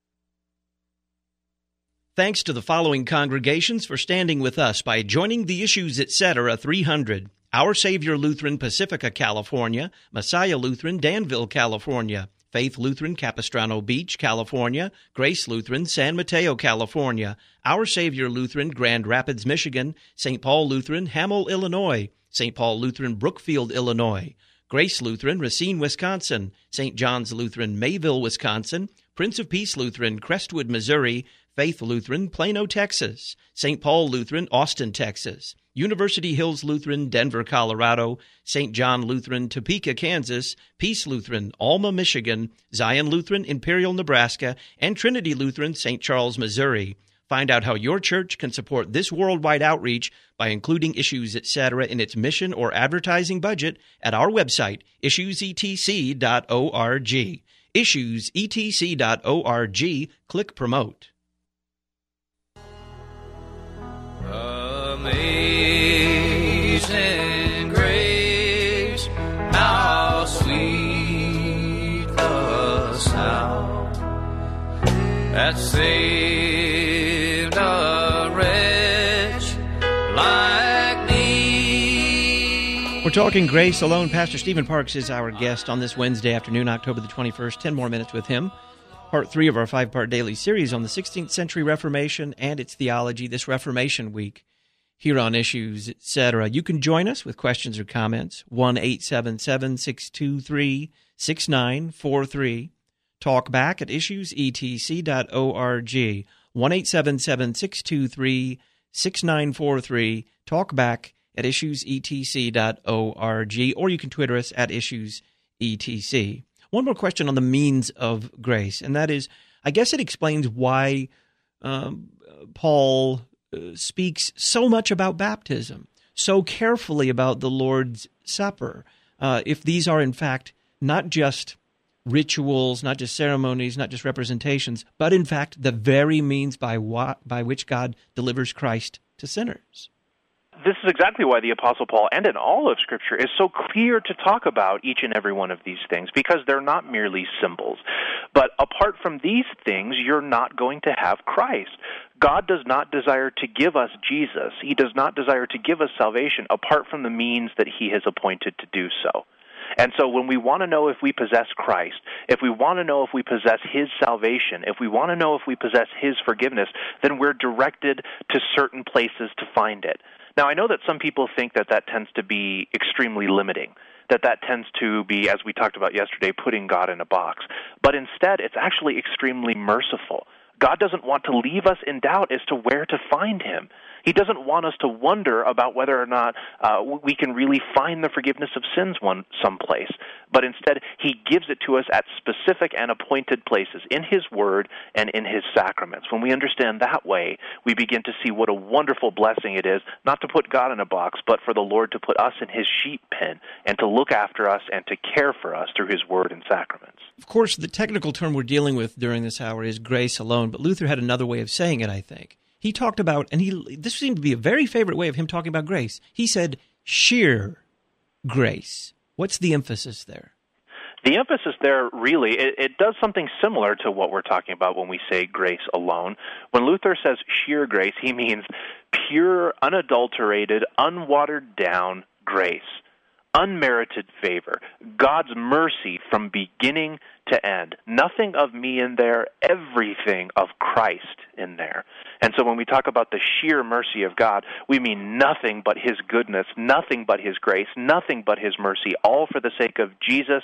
Thanks to the following congregations for standing with us by joining the Issues, et cetera three hundred. Our Savior Lutheran, Pacifica, California. Messiah Lutheran, Danville, California. Faith Lutheran, Capistrano Beach, California. Grace Lutheran, San Mateo, California. Our Savior Lutheran, Grand Rapids, Michigan. Saint Paul Lutheran, Hamel, Illinois. Saint Paul Lutheran, Brookfield, Illinois. Grace Lutheran, Racine, Wisconsin. Saint John's Lutheran, Mayville, Wisconsin. Prince of Peace Lutheran, Crestwood, Missouri. Faith Lutheran, Plano, Texas. Saint Paul Lutheran, Austin, Texas. University Hills Lutheran, Denver, Colorado. Saint John Lutheran, Topeka, Kansas. Peace Lutheran, Alma, Michigan. Zion Lutheran, Imperial, Nebraska. And Trinity Lutheran, Saint Charles, Missouri. Find out how your church can support this worldwide outreach by including Issues, et cetera in its mission or advertising budget at our website, issues e t c dot org. issues e t c dot org. Click Promote. Amazing grace, how sweet the sound that saved a wretch like me. We're talking grace alone. Pastor Stephen Parks is our guest on this Wednesday afternoon, October the twenty-first. Ten more minutes with him. Part three of our five-part daily series on the sixteenth century Reformation and its theology this Reformation week here on Issues, et cetera. You can join us with questions or comments, one eight seven seven, six two three, six nine four three. Talk back at issues e t c dot org, one eight seven seven, six two three, six nine four three. Talk back at issues e t c dot org, or you can Twitter us at issues e t c. One more question on the means of grace, and that is, I guess it explains why um, Paul uh, speaks so much about baptism, so carefully about the Lord's Supper, uh, if these are in fact not just rituals, not just ceremonies, not just representations, but in fact the very means by wa- by which God delivers Christ to sinners. This is exactly why the Apostle Paul, and in all of Scripture, is so clear to talk about each and every one of these things, because they're not merely symbols. But apart from these things, you're not going to have Christ. God does not desire to give us Jesus. He does not desire to give us salvation apart from the means that He has appointed to do so. And so when we want to know if we possess Christ, if we want to know if we possess His salvation, if we want to know if we possess His forgiveness, then we're directed to certain places to find it. Now, I know that some people think that that tends to be extremely limiting, that that tends to be, as we talked about yesterday, putting God in a box. But instead, it's actually extremely merciful. God doesn't want to leave us in doubt as to where to find Him. He doesn't want us to wonder about whether or not uh, we can really find the forgiveness of sins one someplace. But instead, he gives it to us at specific and appointed places in his word and in his sacraments. When we understand that way, we begin to see what a wonderful blessing it is, not to put God in a box, but for the Lord to put us in his sheep pen and to look after us and to care for us through his word and sacraments. Of course, the technical term we're dealing with during this hour is grace alone, but Luther had another way of saying it, I think. He talked about, and he this seemed to be a very favorite way of him talking about grace. He said, sheer grace. What's the emphasis there? The emphasis there, really, it, it does something similar to what we're talking about when we say grace alone. When Luther says sheer grace, he means pure, unadulterated, unwatered down grace, unmerited favor, God's mercy from beginning to end. Nothing of me in there, everything of Christ in there. And so when we talk about the sheer mercy of God, we mean nothing but his goodness, nothing but his grace, nothing but his mercy, all for the sake of Jesus,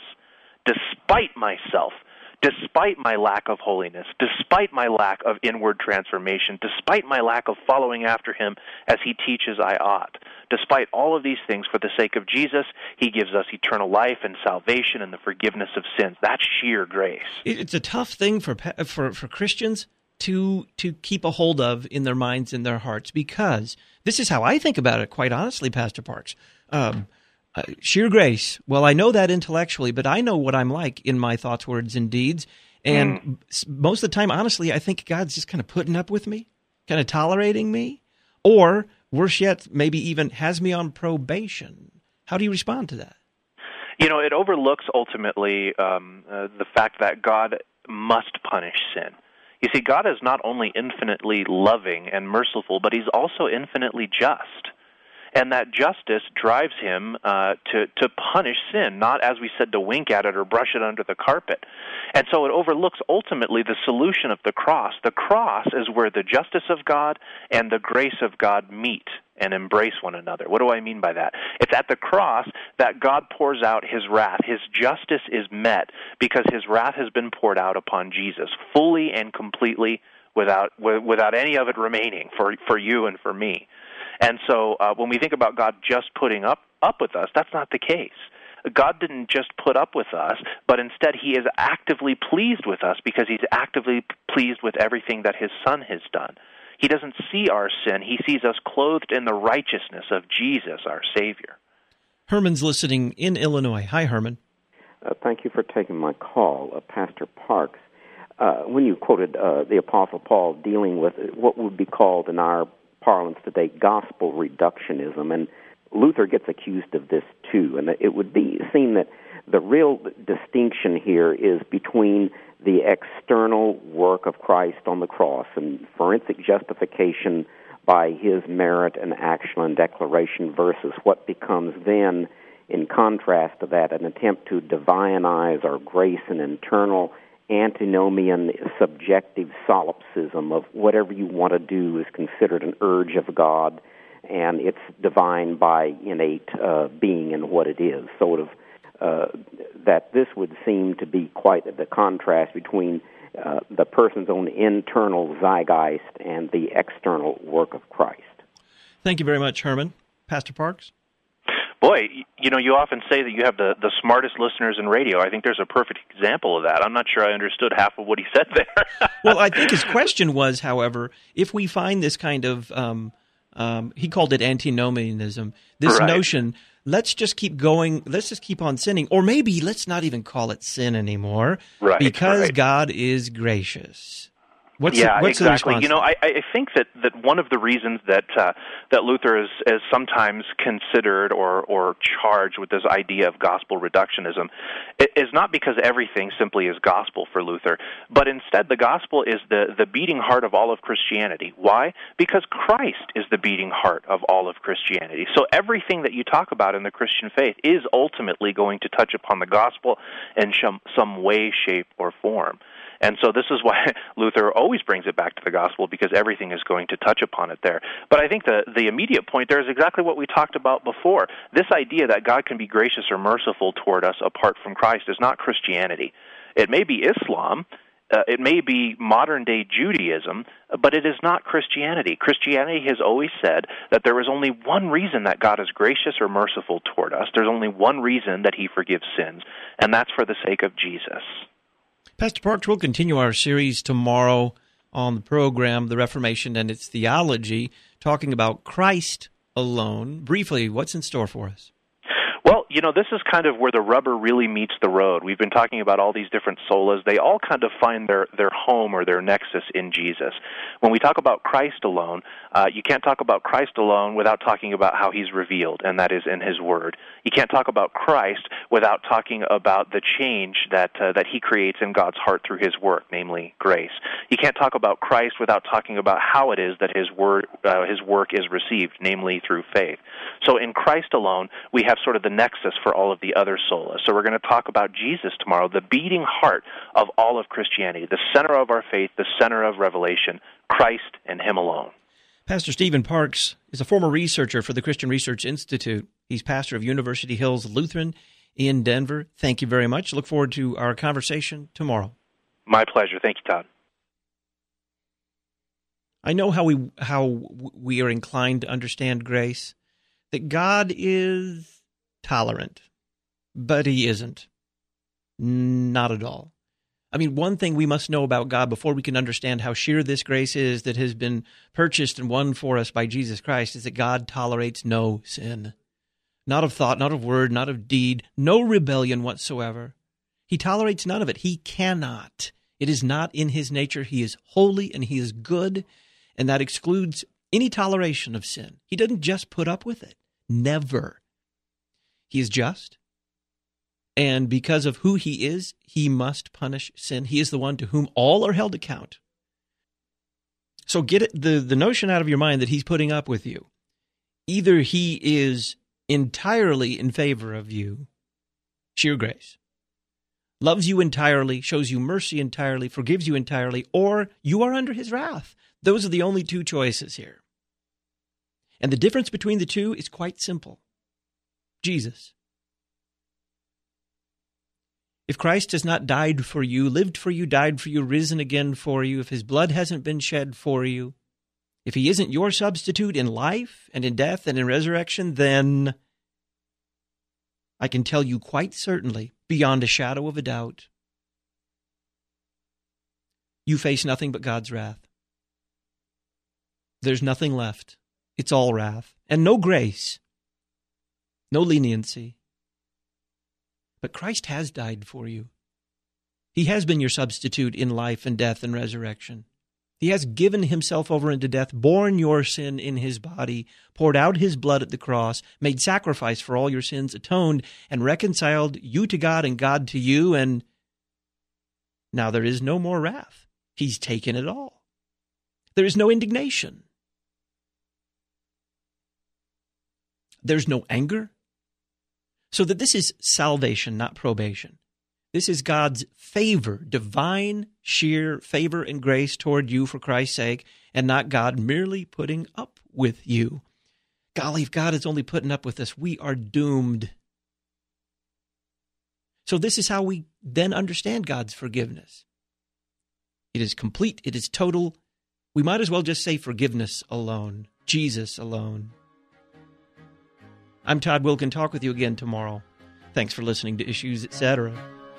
despite myself, despite my lack of holiness, despite my lack of inward transformation, despite my lack of following after him as he teaches I ought. Despite all of these things, for the sake of Jesus, he gives us eternal life and salvation and the forgiveness of sins. That's sheer grace. It's a tough thing for for, for Christians to to keep a hold of in their minds and their hearts, because this is how I think about it, quite honestly, Pastor Parks. Um, uh, sheer grace. Well, I know that intellectually, but I know what I'm like in my thoughts, words, and deeds. And mm. most of the time, honestly, I think God's just kind of putting up with me, kind of tolerating me, or worse yet, maybe even has me on probation. How do you respond to that? You know, it overlooks ultimately um, uh, the fact that God must punish sin. You see, God is not only infinitely loving and merciful, but he's also infinitely just. And that justice drives him uh, to, to punish sin, not, as we said, to wink at it or brush it under the carpet. And so it overlooks ultimately the solution of the cross. The cross is where the justice of God and the grace of God meet and embrace one another. What do I mean by that? It's at the cross that God pours out his wrath. His justice is met because his wrath has been poured out upon Jesus fully and completely, without without any of it remaining for, for you and for me. And so uh, when we think about God just putting up, up with us, that's not the case. God didn't just put up with us, but instead he is actively pleased with us because he's actively pleased with everything that his Son has done. He doesn't see our sin. He sees us clothed in the righteousness of Jesus, our Savior. Herman's listening in Illinois. Hi, Herman. Uh, thank you for taking my call, uh, Pastor Parks. Uh, when you quoted uh, the Apostle Paul dealing with what would be called in our parlance today gospel reductionism, and Luther gets accused of this too, and it would be seen that the real distinction here is between the external work of Christ on the cross and forensic justification by his merit and action and declaration versus what becomes then, in contrast to that, an attempt to divinize or grace an internal antinomian subjective solipsism of whatever you want to do is considered an urge of God, and it's divine by innate uh, being in what it is. Sort of uh, that this would seem to be quite the contrast between uh, the person's own internal zeitgeist and the external work of Christ. Thank you very much, Herman. Pastor Parks? Boy, you know, you often say that you have the, the smartest listeners in radio. I think there's a perfect example of that. I'm not sure I understood half of what he said there. Well, I think his question was, however, if we find this kind of, um, um, he called it antinomianism, this right. notion, let's just keep going, let's just keep on sinning, or maybe let's not even call it sin anymore, right, because right. God is gracious. What's yeah, the, what's exactly. The you know, I, I think that, that one of the reasons that uh, that Luther is, is sometimes considered or, or charged with this idea of gospel reductionism is not because everything simply is gospel for Luther, but instead the gospel is the, the beating heart of all of Christianity. Why? Because Christ is the beating heart of all of Christianity. So everything that you talk about in the Christian faith is ultimately going to touch upon the gospel in some, some way, shape, or form. And so this is why Luther always brings it back to the gospel, because everything is going to touch upon it there. But I think the, the immediate point there is exactly what we talked about before. This idea that God can be gracious or merciful toward us apart from Christ is not Christianity. It may be Islam, Uh, it may be modern-day Judaism, but it is not Christianity. Christianity has always said that there is only one reason that God is gracious or merciful toward us. There's only one reason that he forgives sins, and that's for the sake of Jesus. Pastor Parks, we'll continue our series tomorrow on the program, The Reformation and Its Theology, talking about Christ alone. Briefly, what's in store for us? Well, you know, this is kind of where the rubber really meets the road. We've been talking about all these different solas. They all kind of find their, their home or their nexus in Jesus. When we talk about Christ alone, uh, you can't talk about Christ alone without talking about how he's revealed, and that is in his word. You can't talk about Christ without talking about the change that uh, that he creates in God's heart through his work, namely grace. You can't talk about Christ without talking about how it is that his word, uh, his work is received, namely through faith. So in Christ alone, we have sort of the nexus for all of the other solas. So we're going to talk about Jesus tomorrow, the beating heart of all of Christianity, the center of our faith, the center of revelation, Christ and him alone. Pastor Stephen Parks is a former researcher for the Christian Research Institute. He's pastor of University Hills Lutheran in Denver. Thank you very much. Look forward to our conversation tomorrow. My pleasure. Thank you, Todd. I know how we how we are inclined to understand grace, that God is tolerant, but he isn't. Not at all. I mean, one thing we must know about God before we can understand how sheer this grace is that has been purchased and won for us by Jesus Christ is that God tolerates no sin. Not of thought, not of word, not of deed, no rebellion whatsoever. He tolerates none of it. He cannot. It is not in his nature. He is holy and he is good, and that excludes any toleration of sin. He doesn't just put up with it. Never. He is just, and because of who he is, he must punish sin. He is the one to whom all are held account. So get it, the, the notion out of your mind that he's putting up with you. Either he is entirely in favor of you, sheer grace, loves you entirely, shows you mercy entirely, forgives you entirely, or you are under his wrath. Those are the only two choices here. And the difference between the two is quite simple. Jesus. If Christ has not died for you, lived for you, died for you, risen again for you, if his blood hasn't been shed for you, if he isn't your substitute in life and in death and in resurrection, then I can tell you quite certainly, beyond a shadow of a doubt, you face nothing but God's wrath. There's nothing left. It's all wrath and no grace. No leniency. But Christ has died for you. He has been your substitute in life and death and resurrection. He has given himself over into death, borne your sin in his body, poured out his blood at the cross, made sacrifice for all your sins, atoned, and reconciled you to God and God to you, and now there is no more wrath. He's taken it all. There is no indignation. There's no anger. So that this is salvation, not probation. This is God's favor, divine, sheer favor and grace toward you for Christ's sake, and not God merely putting up with you. Golly, if God is only putting up with us, we are doomed. So this is how we then understand God's forgiveness. It is complete, it is total. We might as well just say forgiveness alone, Jesus alone. I'm Todd Wilken. Talk with you again tomorrow. Thanks for listening to Issues, et cetera.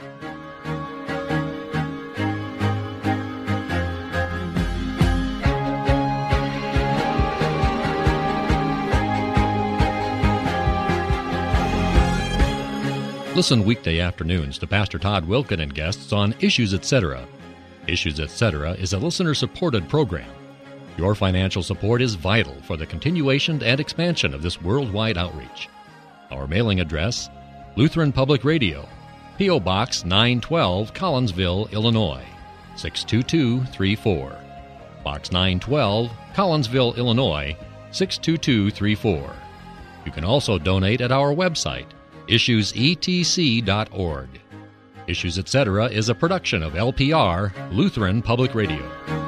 Listen weekday afternoons to Pastor Todd Wilken and guests on Issues, et cetera. Issues, et cetera is a listener-supported program. Your financial support is vital for the continuation and expansion of this worldwide outreach. Our mailing address, Lutheran Public Radio, P O. Box nine twelve, Collinsville, Illinois, six two two three four. Box nine twelve, Collinsville, Illinois, six two two three four. You can also donate at our website, issues e t c dot org. Issues, et cetera is a production of L P R, Lutheran Public Radio.